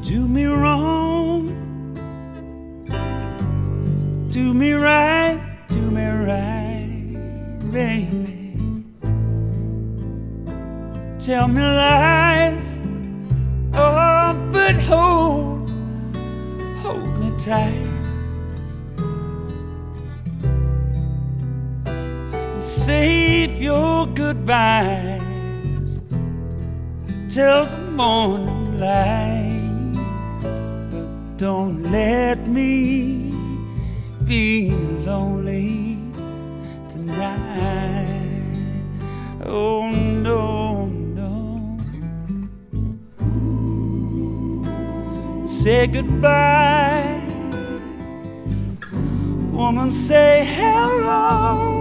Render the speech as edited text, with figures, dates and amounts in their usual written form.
Do me wrong, do me right, baby. Tell me lies, oh, but hold me tight. And save your goodbyes till the morning light. But don't let me be lonely tonight. Oh no, no. Say goodbye, woman, say hello.